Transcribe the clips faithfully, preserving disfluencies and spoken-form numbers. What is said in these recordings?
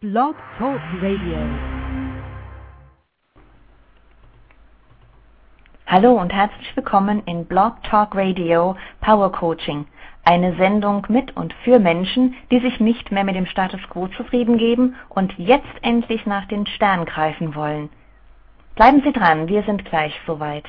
Blog Talk Radio. Hallo und herzlich willkommen in Blog Talk Radio Power Coaching, eine Sendung mit und für Menschen, die sich nicht mehr mit dem Status Quo zufrieden geben und jetzt endlich nach den Sternen greifen wollen. Bleiben Sie dran, wir sind gleich soweit.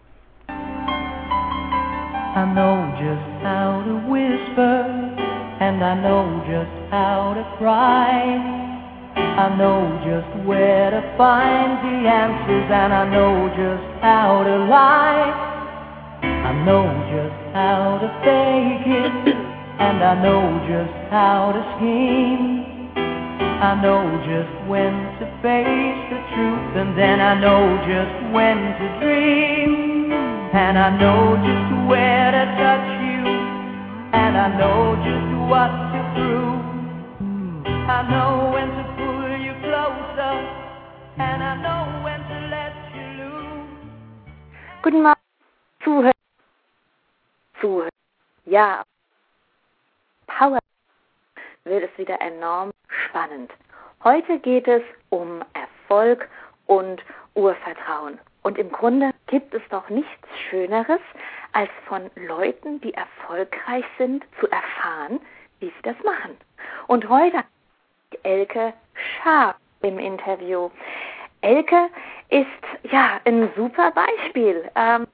I know just how to whisper, and I know just how to cry. I know just where to find the answers, and I know just how to lie. I know just how to fake it, and I know just how to scheme. I know just when to face the truth, and then I know just when to dream. And I know just where to touch you, and I know just what to prove. I know when to pull you closer, and I know when to let you loose. Guten Morgen, Zuhörer. Zuhörer. Ja, Power wird es wieder enorm spannend. Heute geht es um Erfolg und Urvertrauen. Und im Grunde gibt es doch nichts Schöneres, als von Leuten, die erfolgreich sind, zu erfahren, wie sie das machen. Und heute Elke Schaap im Interview. Elke ist ja ein super Beispiel. Ähm,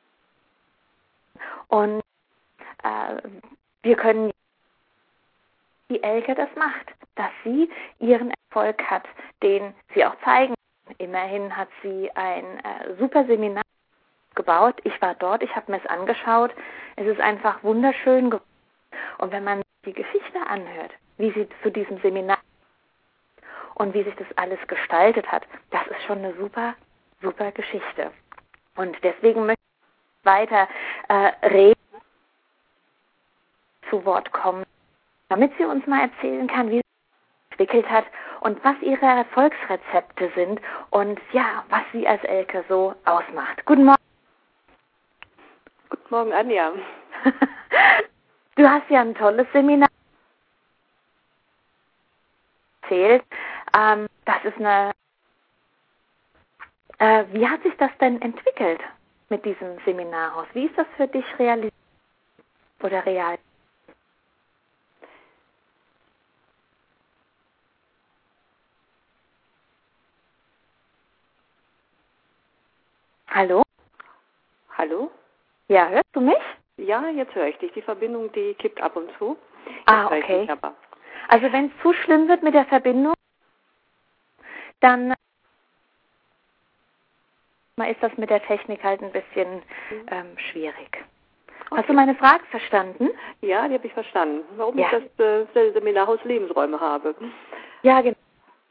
und äh, wir können wie Elke das macht, dass sie ihren Erfolg hat, den sie auch zeigen. Immerhin hat sie ein äh, super Seminar gebaut. Ich war dort, ich habe mir es angeschaut. Es ist einfach wunderschön geworden. Und wenn man die Geschichte anhört, wie sie zu diesem Seminar und wie sich das alles gestaltet hat, das ist schon eine super, super Geschichte. Und deswegen möchte ich weiter äh, reden, zu Wort kommen, damit sie uns mal erzählen kann, wie sie sich entwickelt hat und was ihre Erfolgsrezepte sind und ja, was sie als Elke so ausmacht. Guten Morgen. Guten Morgen, Anja. Du hast ja ein tolles Seminar erzählt. Ähm, das ist eine. Äh, wie hat sich das denn entwickelt mit diesem Seminarhaus? Wie ist das für dich realisiert oder real? Hallo? Hallo? Ja, hörst du mich? Ja, jetzt höre ich dich. Die Verbindung, die kippt ab und zu. Jetzt Ah, höre ich okay. dich aber. Also wenn es zu schlimm wird mit der Verbindung, dann ist das mit der Technik halt ein bisschen ähm, schwierig. Okay. Hast du meine Frage verstanden? Ja, die habe ich verstanden. Warum Ja. ich das äh, Seminarhaus Lebensräume habe. Ja, genau.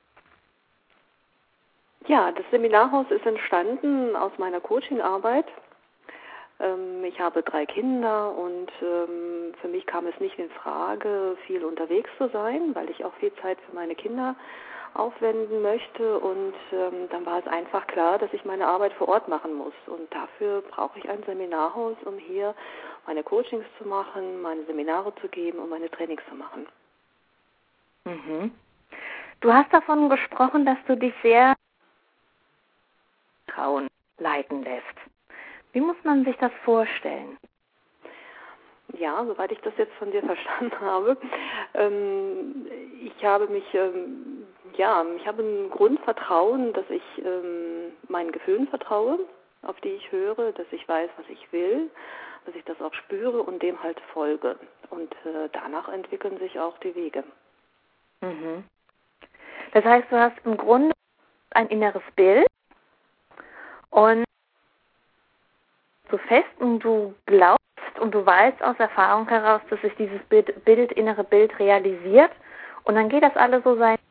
Ja, das Seminarhaus ist entstanden aus meiner Coachingarbeit. Ähm, ich habe drei Kinder und ähm, für mich kam es nicht in Frage, viel unterwegs zu sein, weil ich auch viel Zeit für meine Kinder aufwenden möchte und ähm, dann war es einfach klar, dass ich meine Arbeit vor Ort machen muss und dafür brauche ich ein Seminarhaus, um hier meine Coachings zu machen, meine Seminare zu geben und meine Trainings zu machen. Mhm. Du hast davon gesprochen, dass du dich sehr Vertrauen leiten lässt. Wie muss man sich das vorstellen? Ja, soweit ich das jetzt von dir verstanden habe, ähm, ich habe mich, ähm, ja, ich habe ein Grundvertrauen, dass ich ähm, meinen Gefühlen vertraue, auf die ich höre, dass ich weiß, was ich will, dass ich das auch spüre und dem halt folge. Und äh, danach entwickeln sich auch die Wege. Mhm. Das heißt, du hast im Grunde ein inneres Bild und so fest und du glaubst und du weißt aus Erfahrung heraus, dass sich dieses Bild, Bild, innere Bild realisiert und dann geht das alles so sein.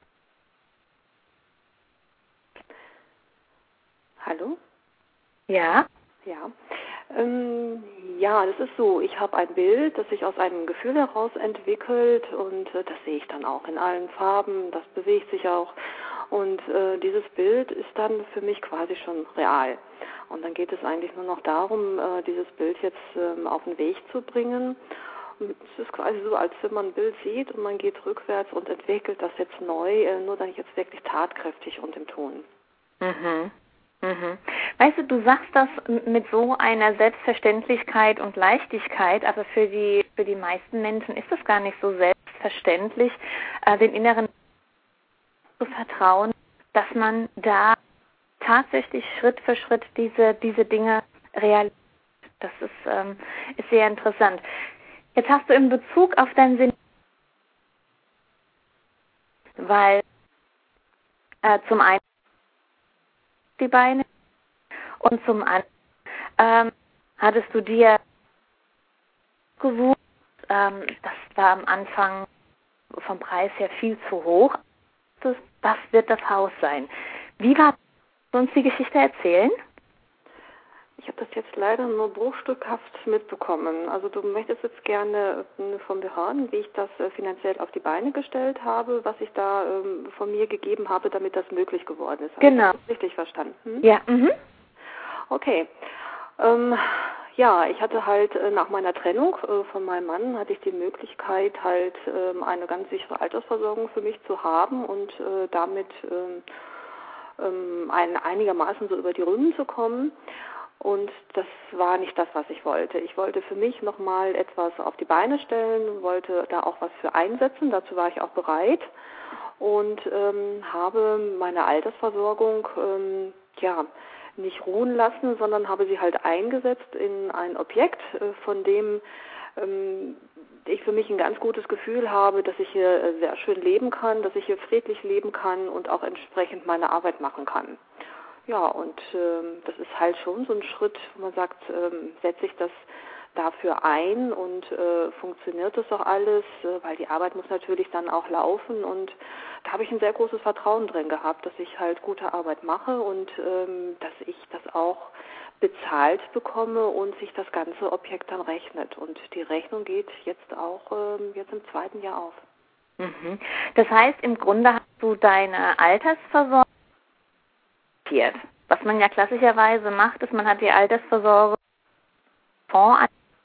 Hallo? Ja? Ja. Ähm, ja, das ist so. Ich habe ein Bild, das sich aus einem Gefühl heraus entwickelt und äh, das sehe ich dann auch in allen Farben, das bewegt sich auch und äh, dieses Bild ist dann für mich quasi schon real. Und dann geht es eigentlich nur noch darum, äh, dieses Bild jetzt ähm, auf den Weg zu bringen es ist quasi so, als wenn man ein Bild sieht und man geht rückwärts und entwickelt das jetzt neu, äh, nur dann jetzt wirklich tatkräftig und im Tun. Mhm. Mhm. Weißt du, du sagst das mit so einer Selbstverständlichkeit und Leichtigkeit, aber für die für die meisten Menschen ist es gar nicht so selbstverständlich, äh, den inneren zu vertrauen, dass man da tatsächlich Schritt für Schritt diese diese Dinge realisiert. Das ist ähm, ist sehr interessant. Jetzt hast du in Bezug auf dein Sinn, weil äh, zum einen die Beine und zum anderen ähm, hattest du dir gewusst, ähm, das war am Anfang vom Preis her viel zu hoch. Das, das wird das Haus sein. Wie war uns die Geschichte erzählen? Ich habe das jetzt leider nur bruchstückhaft mitbekommen. Also du möchtest jetzt gerne von mir hören, wie ich das äh, finanziell auf die Beine gestellt habe, was ich da ähm, von mir gegeben habe, damit das möglich geworden ist. Genau. Habe ich das richtig verstanden? Ja. Mhm. Okay. Ähm, ja, ich hatte halt äh, nach meiner Trennung äh, von meinem Mann, hatte ich die Möglichkeit halt ähm, eine ganz sichere Altersversorgung für mich zu haben und äh, damit ähm, ähm, ein, einigermaßen so über die Runden zu kommen. Und das war nicht das, was ich wollte. Ich wollte für mich nochmal etwas auf die Beine stellen, wollte da auch was für einsetzen, dazu war ich auch bereit und ähm, habe meine Altersversorgung ähm, ja nicht ruhen lassen, sondern habe sie halt eingesetzt in ein Objekt, äh, von dem ähm, ich für mich ein ganz gutes Gefühl habe, dass ich hier sehr schön leben kann, dass ich hier friedlich leben kann und auch entsprechend meine Arbeit machen kann. Ja, und ähm, das ist halt schon so ein Schritt, wo man sagt, ähm, setze ich das dafür ein und äh, funktioniert das auch alles, äh, weil die Arbeit muss natürlich dann auch laufen und da habe ich ein sehr großes Vertrauen drin gehabt, dass ich halt gute Arbeit mache und ähm, dass ich das auch bezahlt bekomme und sich das ganze Objekt dann rechnet. Und die Rechnung geht jetzt auch ähm, jetzt im zweiten Jahr auf. Mhm. Das heißt, im Grunde hast du deine Altersversorgung, was man ja klassischerweise macht, ist, man hat die Altersversorgung Fonds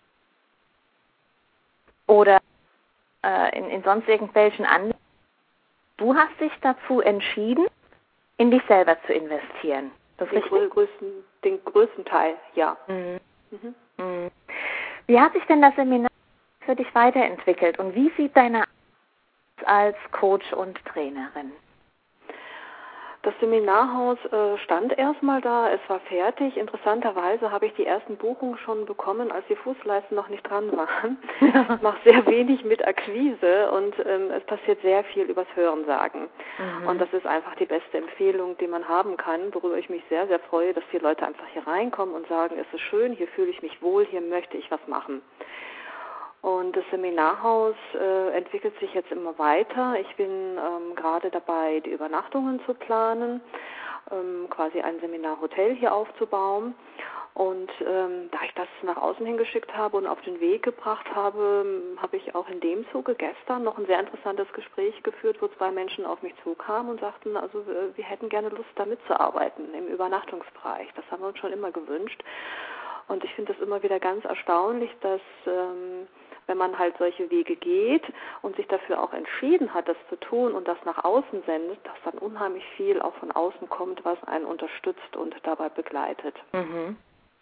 oder äh, in, in sonst irgendwelchen anderen. Du hast dich dazu entschieden, in dich selber zu investieren. Das den, grö größten, den größten Teil, ja. Mhm. Mhm. Mhm. Wie hat sich denn das Seminar für dich weiterentwickelt und wie sieht deine Arbeit als Coach und Trainerin? Das Seminarhaus äh, stand erstmal da, es war fertig. Interessanterweise habe ich die ersten Buchungen schon bekommen, als die Fußleisten noch nicht dran waren. Ich mache sehr wenig mit Akquise und ähm, es passiert sehr viel übers Hörensagen. Mhm. Und das ist einfach die beste Empfehlung, die man haben kann, worüber ich mich sehr, sehr freue, dass die Leute einfach hier reinkommen und sagen, es ist schön, hier fühle ich mich wohl, hier möchte ich was machen. Und das Seminarhaus äh, entwickelt sich jetzt immer weiter. Ich bin ähm, gerade dabei, die Übernachtungen zu planen, ähm, quasi ein Seminarhotel hier aufzubauen. Und ähm, da ich das nach außen hingeschickt habe und auf den Weg gebracht habe, habe ich auch in dem Zuge gestern noch ein sehr interessantes Gespräch geführt, wo zwei Menschen auf mich zukamen und sagten, also äh, wir hätten gerne Lust, da mitzuarbeiten im Übernachtungsbereich. Das haben wir uns schon immer gewünscht. Und ich finde es immer wieder ganz erstaunlich, dass ähm, wenn man halt solche Wege geht und sich dafür auch entschieden hat, das zu tun und das nach außen sendet, dass dann unheimlich viel auch von außen kommt, was einen unterstützt und dabei begleitet. Mhm.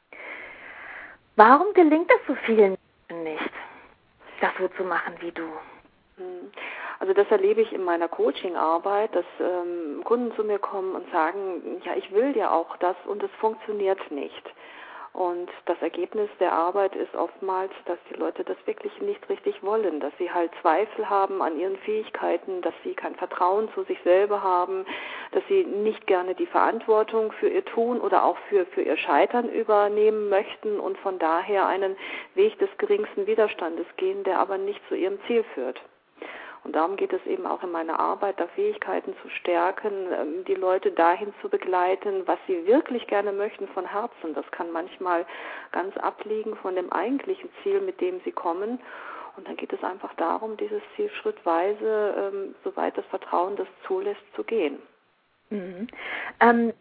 Warum gelingt es so vielen Menschen nicht, das so zu machen wie du? Also das erlebe ich in meiner Coaching-Arbeit, dass ähm, Kunden zu mir kommen und sagen, ja, ich will ja auch das und es funktioniert nicht. Und das Ergebnis der Arbeit ist oftmals, dass die Leute das wirklich nicht richtig wollen, dass sie halt Zweifel haben an ihren Fähigkeiten, dass sie kein Vertrauen zu sich selber haben, dass sie nicht gerne die Verantwortung für ihr Tun oder auch für, für ihr Scheitern übernehmen möchten und von daher einen Weg des geringsten Widerstandes gehen, der aber nicht zu ihrem Ziel führt. Und darum geht es eben auch in meiner Arbeit, da Fähigkeiten zu stärken, die Leute dahin zu begleiten, was sie wirklich gerne möchten von Herzen. Das kann manchmal ganz abliegen von dem eigentlichen Ziel, mit dem sie kommen. Und dann geht es einfach darum, dieses Ziel schrittweise, ähm, soweit das Vertrauen das zulässt, zu gehen. Mhm. Ähm,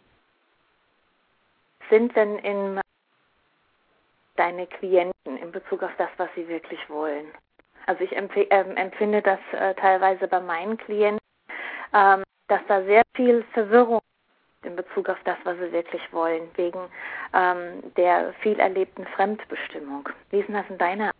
sind denn in deine Klienten in Bezug auf das, was sie wirklich wollen? Also ich empf- ähm, empfinde das äh, teilweise bei meinen Klienten, ähm, dass da sehr viel Verwirrung in Bezug auf das, was sie wirklich wollen, wegen ähm, der viel erlebten Fremdbestimmung. Wie ist denn das in deiner?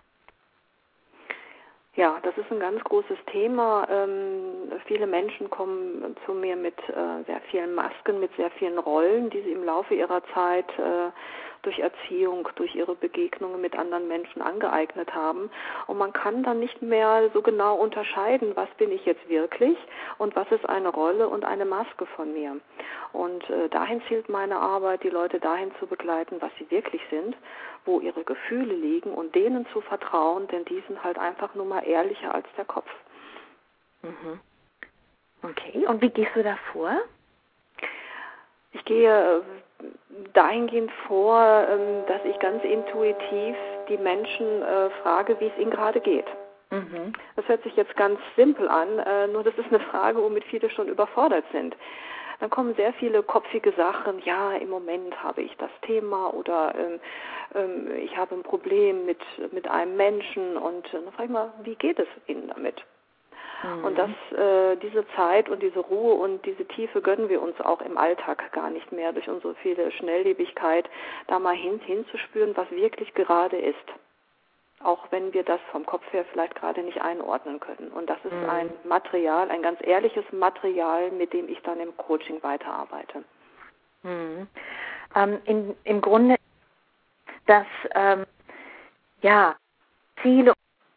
Ja, das ist ein ganz großes Thema. Ähm, viele Menschen kommen zu mir mit äh, sehr vielen Masken, mit sehr vielen Rollen, die sie im Laufe ihrer Zeit äh, durch Erziehung, durch ihre Begegnungen mit anderen Menschen angeeignet haben. Und man kann dann nicht mehr so genau unterscheiden, was bin ich jetzt wirklich und was ist eine Rolle und eine Maske von mir. Und äh, dahin zielt meine Arbeit, die Leute dahin zu begleiten, was sie wirklich sind, wo ihre Gefühle liegen und denen zu vertrauen, denn die sind halt einfach nur mal ehrlicher als der Kopf. Mhm. Okay, und wie gehst du da vor? Ich gehe dahingehend vor, dass ich ganz intuitiv die Menschen frage, wie es ihnen gerade geht. Mhm. Das hört sich jetzt ganz simpel an, nur das ist eine Frage, womit viele schon überfordert sind. Dann kommen sehr viele kopfige Sachen, ja, im Moment habe ich das Thema oder ähm, ähm, ich habe ein Problem mit, mit einem Menschen und äh, dann frage ich mal, wie geht es Ihnen damit? Mhm. Und das, äh, diese Zeit und diese Ruhe und diese Tiefe gönnen wir uns auch im Alltag gar nicht mehr durch unsere viele Schnelllebigkeit, da mal hin, hinzuspüren, was wirklich gerade ist. Auch wenn wir das vom Kopf her vielleicht gerade nicht einordnen können. Und das ist mhm. ein Material, ein ganz ehrliches Material, mit dem ich dann im Coaching weiterarbeite. Mhm. Ähm, in, im Grunde, dass ähm, ja viele,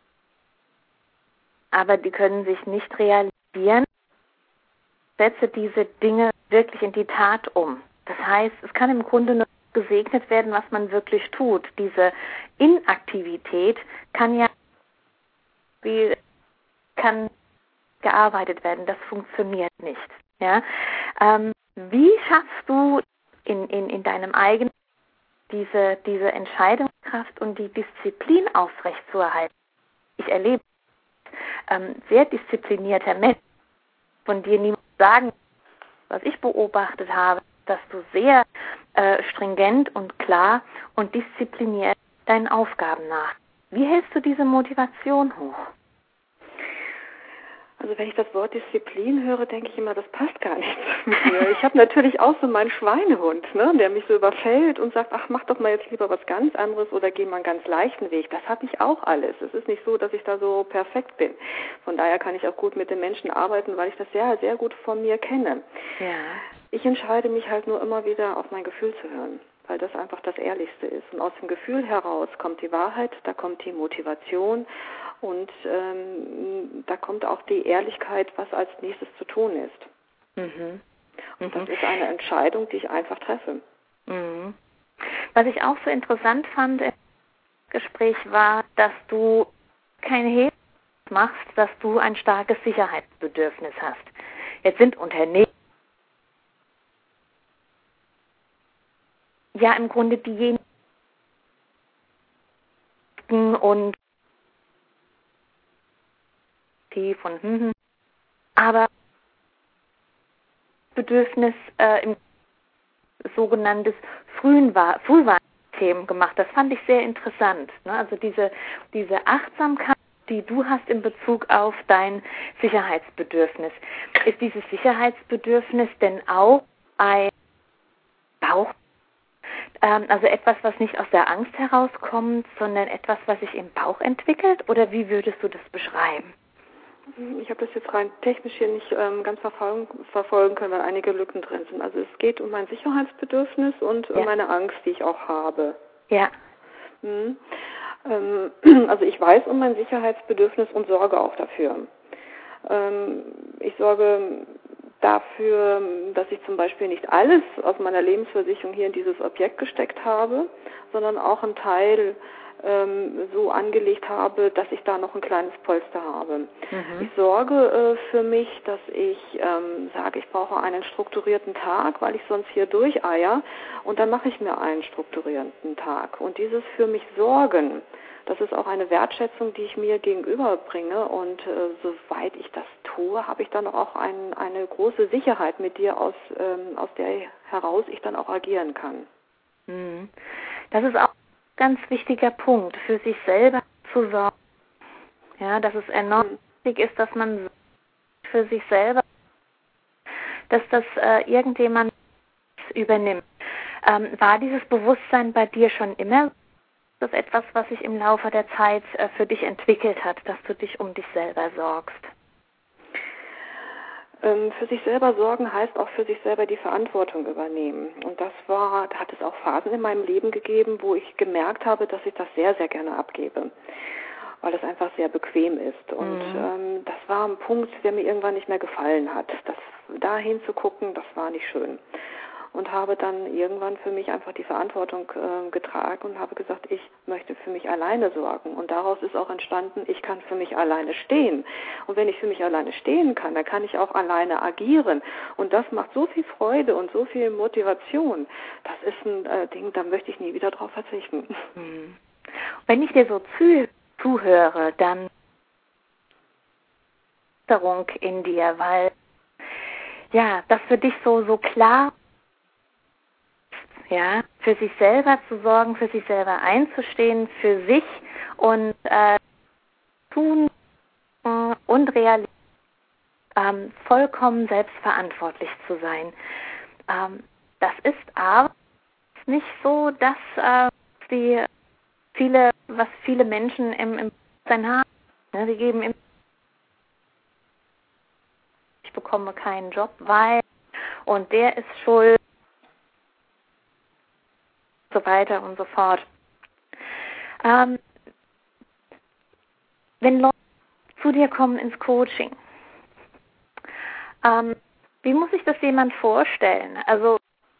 aber die können sich nicht realisieren, setze diese Dinge wirklich in die Tat um. Das heißt, es kann im Grunde nur gesegnet werden, was man wirklich tut. Diese Inaktivität kann ja wie kann gearbeitet werden. Das funktioniert nicht. Ja? Ähm, wie schaffst du in, in, in deinem eigenen diese, diese Entscheidungskraft und die Disziplin aufrechtzuerhalten? Ich erlebe ähm, sehr disziplinierter Mensch, von dir niemand sagen, was ich beobachtet habe, dass du sehr äh, stringent und klar und diszipliniert deinen Aufgaben nach. Wie hältst du diese Motivation hoch? Also wenn ich das Wort Disziplin höre, denke ich immer, das passt gar nicht zu mir. Ich habe natürlich auch so meinen Schweinehund, ne, der mich so überfällt und sagt, ach, mach doch mal jetzt lieber was ganz anderes oder geh mal einen ganz leichten Weg. Das habe ich auch alles. Es ist nicht so, dass ich da so perfekt bin. Von daher kann ich auch gut mit den Menschen arbeiten, weil ich das sehr, sehr gut von mir kenne. Ja. Ich entscheide mich halt nur immer wieder auf mein Gefühl zu hören, weil das einfach das Ehrlichste ist. Und aus dem Gefühl heraus kommt die Wahrheit, da kommt die Motivation und ähm, da kommt auch die Ehrlichkeit, was als nächstes zu tun ist. Mhm. Und das mhm. ist eine Entscheidung, die ich einfach treffe. Mhm. Was ich auch so interessant fand im Gespräch war, dass du kein Hehl machst, dass du ein starkes Sicherheitsbedürfnis hast. Jetzt sind Unternehmen ja im Grunde diejenigen und die von hm, aber Bedürfnis äh, im sogenanntes Frühwarnsystem gemacht. Das fand ich sehr interessant. Ne? Also diese, diese Achtsamkeit, die du hast in Bezug auf dein Sicherheitsbedürfnis. Ist dieses Sicherheitsbedürfnis denn auch ein Bauch, ähm, also etwas, was nicht aus der Angst herauskommt, sondern etwas, was sich im Bauch entwickelt? Oder wie würdest du das beschreiben? Ich habe das jetzt rein technisch hier nicht ähm, ganz verfolgen, verfolgen können, weil einige Lücken drin sind. Also es geht um mein Sicherheitsbedürfnis und ja. um meine Angst, die ich auch habe. Ja. Hm. Ähm, also ich weiß um mein Sicherheitsbedürfnis und sorge auch dafür. Ähm, ich sorge dafür, dass ich zum Beispiel nicht alles aus meiner Lebensversicherung hier in dieses Objekt gesteckt habe, sondern auch einen Teil ähm, so angelegt habe, dass ich da noch ein kleines Polster habe. Mhm. Ich sorge äh, für mich, dass ich ähm, sage, ich brauche einen strukturierten Tag, weil ich sonst hier durcheier und dann mache ich mir einen strukturierten Tag. Und dieses für mich Sorgen, das ist auch eine Wertschätzung, die ich mir gegenüberbringe und äh, soweit ich das tue, habe ich dann auch ein, eine große Sicherheit mit dir, aus, ähm, aus der heraus ich dann auch agieren kann. Das ist auch ein ganz wichtiger Punkt, für sich selber zu sorgen. Ja, dass es enorm mhm. wichtig ist, dass man für sich selber, dass das äh, irgendjemand übernimmt. Ähm, war dieses Bewusstsein bei dir schon immer? Das ist etwas, was sich im Laufe der Zeit äh, für dich entwickelt hat, dass du dich um dich selber sorgst? Ähm, für sich selber sorgen heißt auch für sich selber die Verantwortung übernehmen. Und das war, da hat es auch Phasen in meinem Leben gegeben, wo ich gemerkt habe, dass ich das sehr, sehr gerne abgebe, weil es einfach sehr bequem ist. Und mhm. ähm, das war ein Punkt, der mir irgendwann nicht mehr gefallen hat. Das, da hinzugucken, das war nicht schön. Und habe dann irgendwann für mich einfach die Verantwortung äh, getragen und habe gesagt, ich möchte für mich alleine sorgen. Und daraus ist auch entstanden, ich kann für mich alleine stehen. Und wenn ich für mich alleine stehen kann, dann kann ich auch alleine agieren. Und das macht so viel Freude und so viel Motivation. Das ist ein äh, Ding, da möchte ich nie wieder drauf verzichten. Mhm. Wenn ich dir so zu, zuhöre, dann in dir, weil ja, das für dich so, so klar, ja, für sich selber zu sorgen, für sich selber einzustehen, für sich und äh, tun äh, und realisieren, ähm, vollkommen selbstverantwortlich zu sein. Ähm, das ist aber nicht so, dass äh, die viele, was viele Menschen im, im Bewusstsein haben. Ne, sie geben im ich bekomme keinen Job, weil und der ist schuld, so weiter und so fort. Ähm, wenn Leute zu dir kommen ins Coaching, ähm, wie muss sich das jemand vorstellen? Also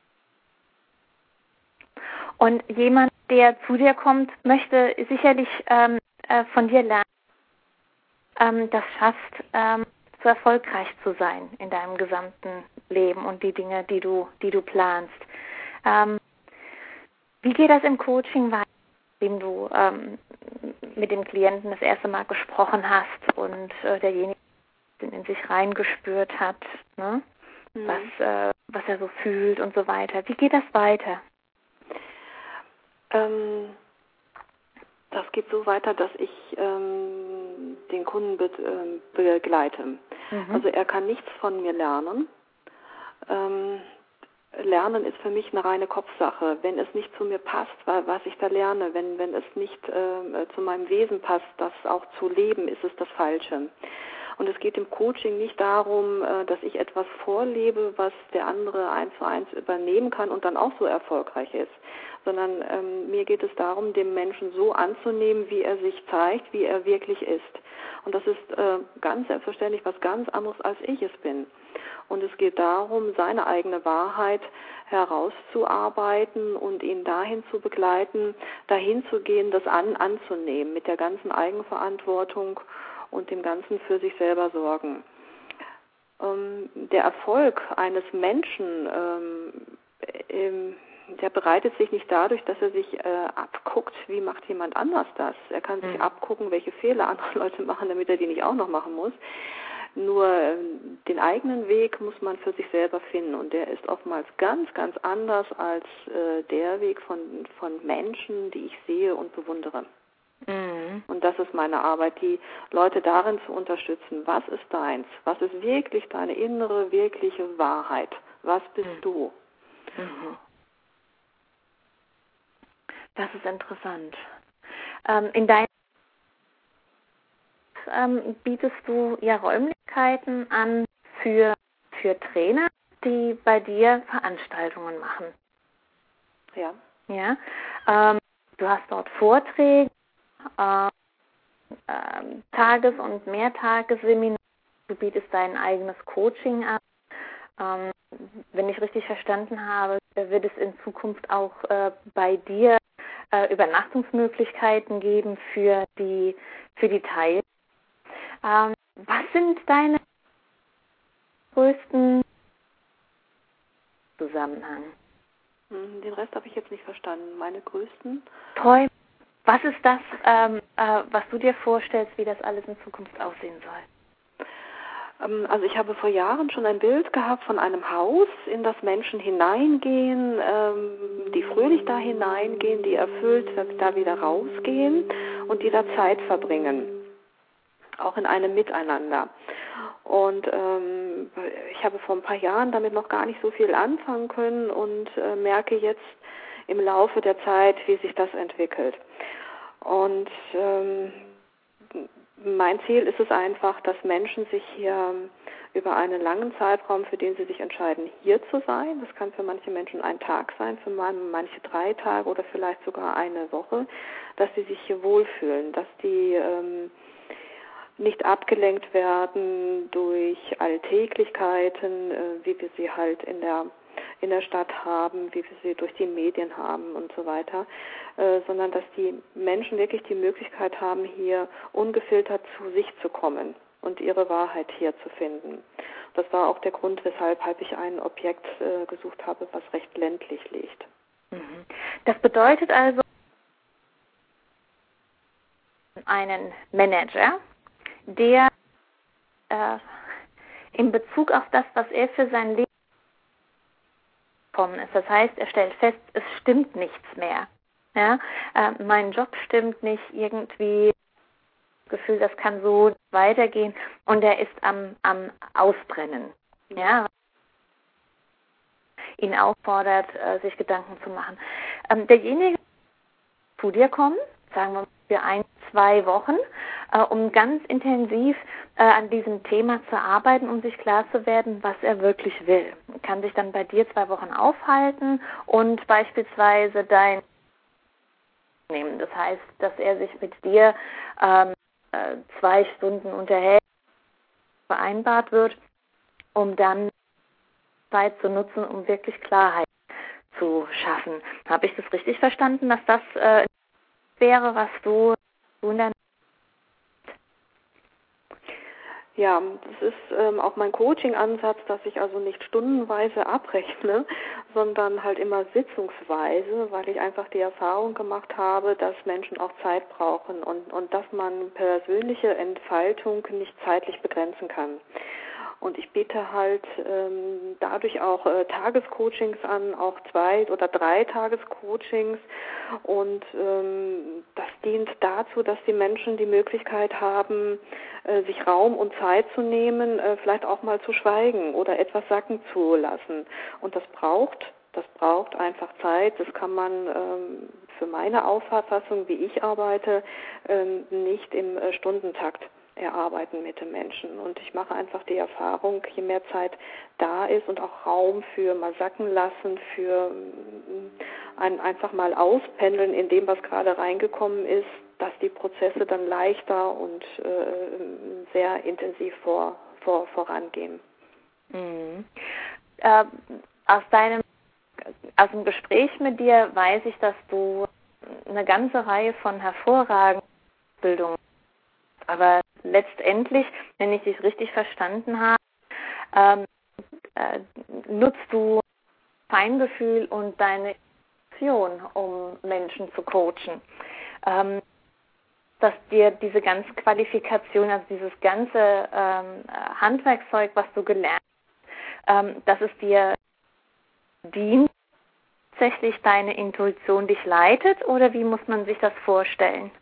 und jemand, der zu dir kommt, möchte sicherlich ähm, äh, von dir lernen, ähm, das schafft, ähm, so erfolgreich zu sein in deinem gesamten Leben und die Dinge, die du, die du planst. Ähm, wie geht das im Coaching weiter, indem du ähm, mit dem Klienten das erste Mal gesprochen hast und äh, derjenige in sich reingespürt hat, ne? Mhm. was, äh, was er so fühlt und so weiter. Wie geht das weiter? Ähm, das geht so weiter, dass ich ähm, den Kunden be äh, begleite. Mhm. Also er kann nichts von mir lernen. Ähm, Lernen ist für mich eine reine Kopfsache. Wenn es nicht zu mir passt, was ich da lerne, wenn, wenn es nicht äh, zu meinem Wesen passt, das auch zu leben, ist es das Falsche. Und es geht im Coaching nicht darum, äh, dass ich etwas vorlebe, was der andere eins zu eins übernehmen kann und dann auch so erfolgreich ist, sondern ähm, mir geht es darum, den Menschen so anzunehmen, wie er sich zeigt, wie er wirklich ist. Und das ist äh, ganz selbstverständlich was ganz anderes, als ich es bin. Und es geht darum, seine eigene Wahrheit herauszuarbeiten und ihn dahin zu begleiten, dahin zu gehen, das an, anzunehmen, mit der ganzen Eigenverantwortung und dem Ganzen für sich selber sorgen. Ähm, der Erfolg eines Menschen, ähm, ähm, der bereitet sich nicht dadurch, dass er sich äh, abguckt, wie macht jemand anders das. Er kann sich mhm. abgucken, welche Fehler andere Leute machen, damit er die nicht auch noch machen muss. Nur äh, den eigenen Weg muss man für sich selber finden und der ist oftmals ganz, ganz anders als äh, der Weg von, von Menschen, die ich sehe und bewundere. Mhm. Und das ist meine Arbeit, die Leute darin zu unterstützen. Was ist deins? Was ist wirklich deine innere, wirkliche Wahrheit? Was bist mhm. du? Mhm. Das ist interessant. Ähm, in deinem ähm, bietest du ja Räumlichkeiten an für, für Trainer, die bei dir Veranstaltungen machen. Ja. Ja. Ähm, du hast dort Vorträge, äh, äh, Tages- und Mehrtagesseminare, du bietest dein eigenes Coaching an. Ähm, wenn ich richtig verstanden habe, wird es in Zukunft auch äh, bei dir äh, Übernachtungsmöglichkeiten geben für die, für die Teilnehmer. Ähm, was sind deine größten Zusammenhang? Den Rest habe ich jetzt nicht verstanden. Meine größten? Träume. Was ist das, ähm, äh, was du dir vorstellst, wie das alles in Zukunft aussehen soll? Ähm, also ich habe vor Jahren schon ein Bild gehabt von einem Haus, in das Menschen hineingehen, ähm, die fröhlich da hineingehen, die erfüllt da wieder rausgehen und die da Zeit verbringen. auch in einem Miteinander. Und ähm, ich habe vor ein paar Jahren damit noch gar nicht so viel anfangen können und äh, merke jetzt im Laufe der Zeit, wie sich das entwickelt. Und ähm, mein Ziel ist es einfach, dass Menschen sich hier über einen langen Zeitraum, für den sie sich entscheiden, hier zu sein, das kann für manche Menschen ein Tag sein, für manche drei Tage oder vielleicht sogar eine Woche, dass sie sich hier wohlfühlen, dass die ähm, nicht abgelenkt werden durch Alltäglichkeiten, äh, wie wir sie halt in der in der Stadt haben, wie wir sie durch die Medien haben und so weiter, äh, sondern dass die Menschen wirklich die Möglichkeit haben, hier ungefiltert zu sich zu kommen und ihre Wahrheit hier zu finden. Das war auch der Grund, weshalb ich ein Objekt äh, gesucht habe, was recht ländlich liegt. Das bedeutet also einen Manager, der äh, in Bezug auf das, was er für sein Leben ist. Das heißt, er stellt fest, es stimmt nichts mehr. Ja? Äh, mein Job stimmt nicht, irgendwie das Gefühl, das kann so weitergehen und er ist am, am Ausbrennen. Ja? Ihn auffordert, äh, sich Gedanken zu machen. Ähm, derjenige, der zu dir kommt, sagen wir mal für ein, zwei Wochen, äh, um ganz intensiv äh, an diesem Thema zu arbeiten, um sich klar zu werden, was er wirklich will. Er kann sich dann bei dir zwei Wochen aufhalten und beispielsweise dein nehmen. Das heißt, dass er sich mit dir ähm, äh, zwei Stunden unterhält, vereinbart wird, um dann Zeit zu nutzen, um wirklich Klarheit zu schaffen. Habe ich das richtig verstanden, dass das äh, wäre, was du tun dann? Ja, das ist ähm, auch mein Coaching-Ansatz, dass ich also nicht stundenweise abrechne, sondern halt immer sitzungsweise, weil ich einfach die Erfahrung gemacht habe, dass Menschen auch Zeit brauchen und, und dass man persönliche Entfaltung nicht zeitlich begrenzen kann. Und ich biete halt ähm, dadurch auch äh, Tagescoachings an, auch zwei oder drei Tagescoachings. Und ähm, das dient dazu, dass die Menschen die Möglichkeit haben, äh, sich Raum und Zeit zu nehmen, äh, vielleicht auch mal zu schweigen oder etwas sacken zu lassen. Und das braucht, das braucht einfach Zeit. Das kann man ähm, für meine Auffassung, wie ich arbeite, ähm, nicht im äh, Stundentakt erarbeiten mit den Menschen. Und ich mache einfach die Erfahrung, je mehr Zeit da ist und auch Raum für mal sacken lassen, für ein einfach mal auspendeln in dem, was gerade reingekommen ist, dass die Prozesse dann leichter und äh, sehr intensiv vor, vor, vorangehen. Mhm. Äh, aus deinem aus dem Gespräch mit dir weiß ich, dass du eine ganze Reihe von hervorragenden Bildungen, aber letztendlich, wenn ich dich richtig verstanden habe, ähm, äh, nutzt du Feingefühl und deine Intuition, um Menschen zu coachen. Ähm, dass dir diese ganze Qualifikation, also dieses ganze ähm, Handwerkszeug, was du gelernt hast, ähm, dass es dir dient, tatsächlich deine Intuition dich leitet, oder wie muss man sich das vorstellen?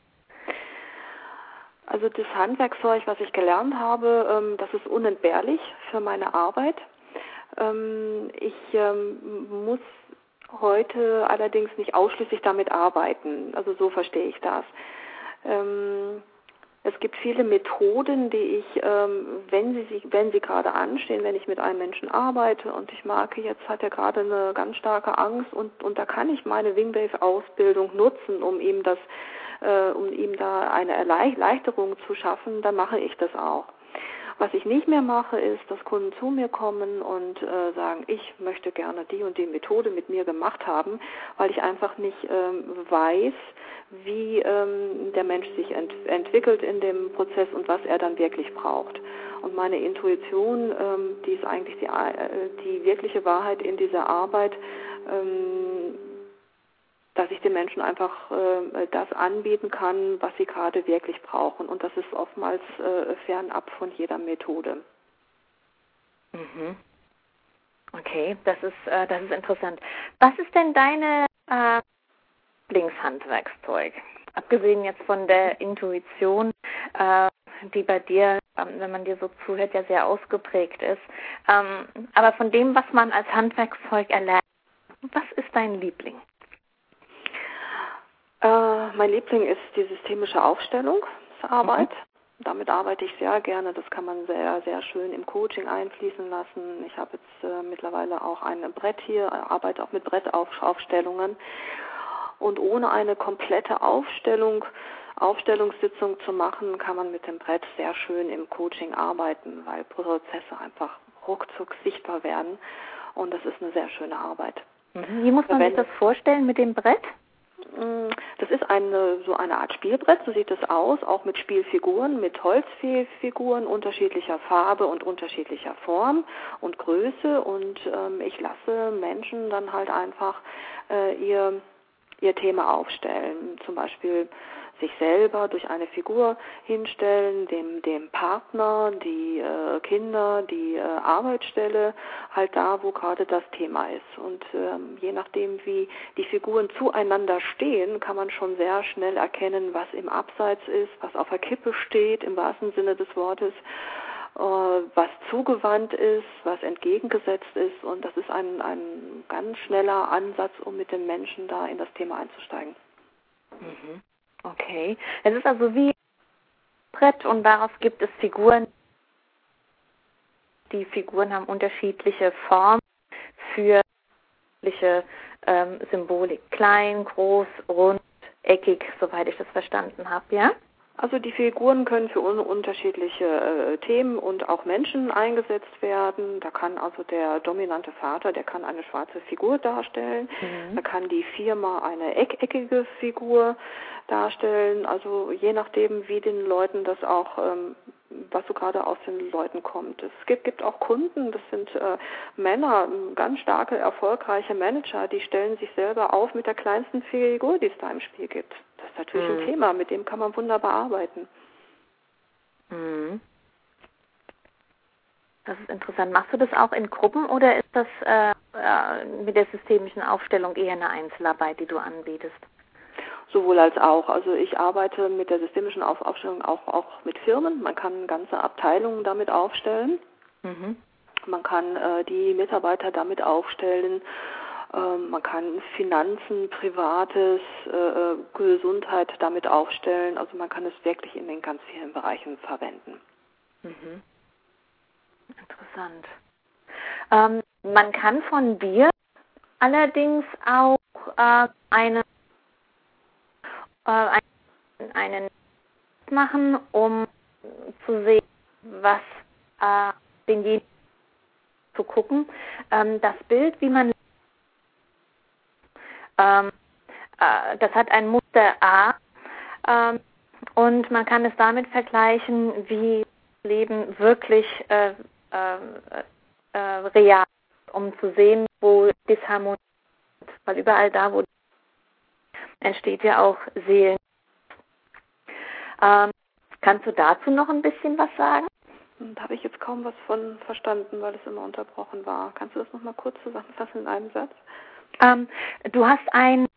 Also das Handwerkszeug, was ich gelernt habe, ähm, das ist unentbehrlich für meine Arbeit. Ähm, ich ähm, muss heute allerdings nicht ausschließlich damit arbeiten. Also so verstehe ich das. Ähm, es gibt viele Methoden, die ich, ähm, wenn sie sich, wenn sie gerade anstehen, wenn ich mit einem Menschen arbeite und ich merke, jetzt hat er gerade eine ganz starke Angst und, und da kann ich meine Wingwave-Ausbildung nutzen, um ihm das Äh, um ihm da eine Erleichterung zu schaffen, dann mache ich das auch. Was ich nicht mehr mache, ist, dass Kunden zu mir kommen und äh, sagen, ich möchte gerne die und die Methode mit mir gemacht haben, weil ich einfach nicht ähm, weiß, wie ähm, der Mensch sich ent entwickelt in dem Prozess und was er dann wirklich braucht. Und meine Intuition, ähm, die ist eigentlich die, äh, die wirkliche Wahrheit in dieser Arbeit, ähm, dass ich den Menschen einfach äh, das anbieten kann, was sie gerade wirklich brauchen. Und das ist oftmals äh, fernab von jeder Methode. Mhm. Okay, das ist, äh, das ist interessant. Was ist denn deine äh, Lieblingshandwerkszeug? Abgesehen jetzt von der Intuition, äh, die bei dir, wenn man dir so zuhört, ja sehr ausgeprägt ist. Aber von dem, was man als Handwerkszeug erlernt, was ist dein Liebling? Äh, mein Liebling ist die systemische Aufstellungsarbeit. Mhm. Damit arbeite ich sehr gerne. Das kann man sehr, sehr schön im Coaching einfließen lassen. Ich habe jetzt äh, mittlerweile auch ein Brett hier, arbeite auch mit Brettaufstellungen. Und ohne eine komplette Aufstellung, Aufstellungssitzung zu machen, kann man mit dem Brett sehr schön im Coaching arbeiten, weil Prozesse einfach ruckzuck sichtbar werden. Und das ist eine sehr schöne Arbeit. Mhm. Wie muss man sich das vorstellen mit dem Brett? Das ist eine, so eine Art Spielbrett, so sieht es aus, auch mit Spielfiguren, mit Holzfiguren unterschiedlicher Farbe und unterschiedlicher Form und Größe. Und ähm, ich lasse Menschen dann halt einfach äh, ihr, ihr Thema aufstellen, zum Beispiel sich selber durch eine Figur hinstellen, dem, dem Partner, die äh, Kinder, die äh, Arbeitsstelle, halt da, wo gerade das Thema ist. Und ähm, je nachdem, wie die Figuren zueinander stehen, kann man schon sehr schnell erkennen, was im Abseits ist, was auf der Kippe steht, im wahrsten Sinne des Wortes, äh, was zugewandt ist, was entgegengesetzt ist. Und das ist ein, ein ganz schneller Ansatz, um mit den Menschen da in das Thema einzusteigen. Mhm. Okay. Es ist also wie ein Brett und darauf gibt es Figuren. Die Figuren haben unterschiedliche Formen für unterschiedliche ähm, Symbolik. Klein, groß, rund, eckig, soweit ich das verstanden habe, ja? Also die Figuren können für un- unterschiedliche äh, Themen und auch Menschen eingesetzt werden. Da kann also der dominante Vater, der kann eine schwarze Figur darstellen. Mhm. Da kann die Firma eine eckeckige Figur darstellen. Also je nachdem, wie den Leuten das auch, ähm, was so gerade aus den Leuten kommt. Es gibt, gibt auch Kunden, das sind äh, Männer, ganz starke, erfolgreiche Manager, die stellen sich selber auf mit der kleinsten Figur, die es da im Spiel gibt. Das ist natürlich mhm. ein Thema, mit dem kann man wunderbar arbeiten. Mhm. Das ist interessant. Machst du das auch in Gruppen oder ist das äh, äh, mit der systemischen Aufstellung eher eine Einzelarbeit, die du anbietest? Sowohl als auch. Also ich arbeite mit der systemischen Aufstellung auch, auch mit Firmen. Man kann ganze Abteilungen damit aufstellen. Mhm. Man kann äh, die Mitarbeiter damit aufstellen. Ähm, man kann Finanzen, Privates, äh, Gesundheit damit aufstellen. Also man kann es wirklich in den ganz vielen Bereichen verwenden. Mhm. Interessant. Ähm, man kann von dir allerdings auch äh, eine äh, einen machen, um zu sehen, was äh, denjenigen zu gucken. Ähm, das Bild, wie man ähm, äh, das hat ein Muster A ähm, und man kann es damit vergleichen, wie Leben wirklich äh, äh, äh, real ist, um zu sehen, wo Disharmonie ist. Weil überall da, wo entsteht ja auch Seelen. Ähm, kannst du dazu noch ein bisschen was sagen? Da habe ich jetzt kaum was von verstanden, weil es immer unterbrochen war. Kannst du das noch mal kurz zusammenfassen in einem Satz? Ähm, du hast ein,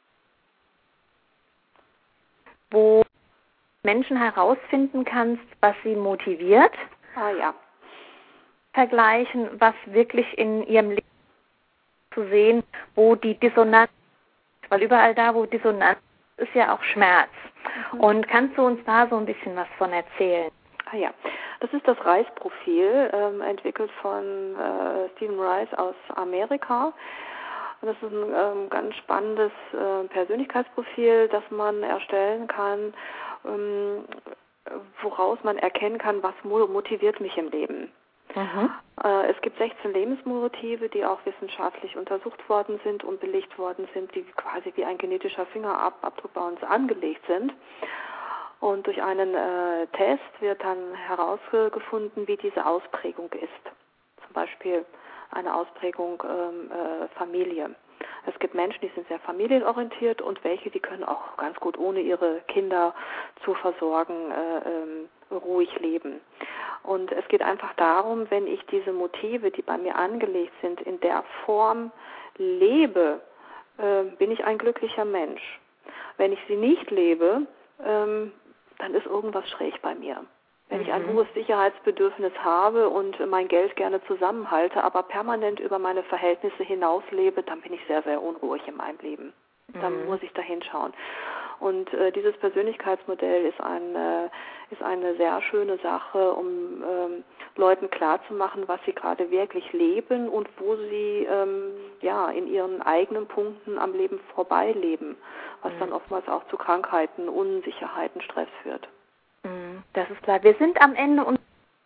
wo Menschen herausfinden kannst, was sie motiviert. Ah ja. Vergleichen, was wirklich in ihrem Leben zu sehen, wo die Dissonanz, weil überall da, wo Dissonanz ist, ist ja auch Schmerz. Mhm. Und kannst du uns da so ein bisschen was von erzählen? Ah ja, das ist das Rice-Profil, ähm, entwickelt von äh, Stephen Rice aus Amerika. Und das ist ein ähm, ganz spannendes äh, Persönlichkeitsprofil, das man erstellen kann, ähm, woraus man erkennen kann, was motiviert mich im Leben. Mhm. Äh, es gibt sechzehn Lebensmotive, die auch wissenschaftlich untersucht worden sind und belegt worden sind, die quasi wie ein genetischer Fingerabdruck bei uns angelegt sind. Und durch einen äh, Test wird dann herausgefunden, wie diese Ausprägung ist. Zum Beispiel eine Ausprägung ähm, äh, Familie. Es gibt Menschen, die sind sehr familienorientiert und welche, die können auch ganz gut ohne ihre Kinder zu versorgen, äh, ähm, ruhig leben. Und es geht einfach darum, wenn ich diese Motive, die bei mir angelegt sind, in der Form lebe, äh, bin ich ein glücklicher Mensch. Wenn ich sie nicht lebe, ähm, dann ist irgendwas schräg bei mir. Wenn mhm. ich ein hohes Sicherheitsbedürfnis habe und mein Geld gerne zusammenhalte, aber permanent über meine Verhältnisse hinauslebe, dann bin ich sehr, sehr unruhig in meinem Leben. Dann Mhm. muss ich da hinschauen. Und äh, dieses Persönlichkeitsmodell ist eine, ist eine sehr schöne Sache, um ähm, Leuten klarzumachen, was sie gerade wirklich leben und wo sie ähm, ja in ihren eigenen Punkten am Leben vorbeileben, was mhm. dann oftmals auch zu Krankheiten, Unsicherheiten, Stress führt. Mhm. Das ist klar. Wir sind am Ende und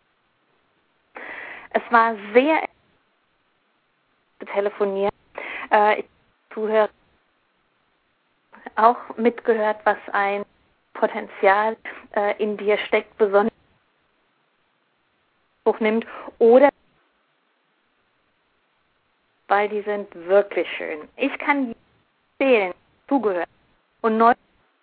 es war sehr zu telefonieren. Äh, ich zuhöre auch mitgehört, was ein Potenzial äh, in dir steckt, besonders nimmt oder weil die sind wirklich schön. Ich kann empfehlen, zugehört und neu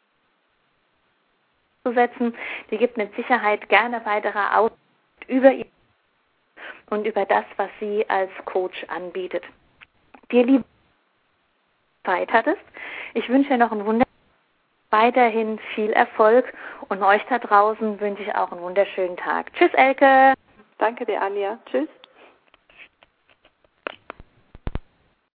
zu setzen. Die gibt mit Sicherheit gerne weitere Auskunft über ihr und über das, was sie als Coach anbietet. Dir liebe Zeit hattest. Ich wünsche dir noch einen wunderschönen weiterhin viel Erfolg und euch da draußen wünsche ich auch einen wunderschönen Tag. Tschüss, Elke. Danke dir, Anja. Tschüss.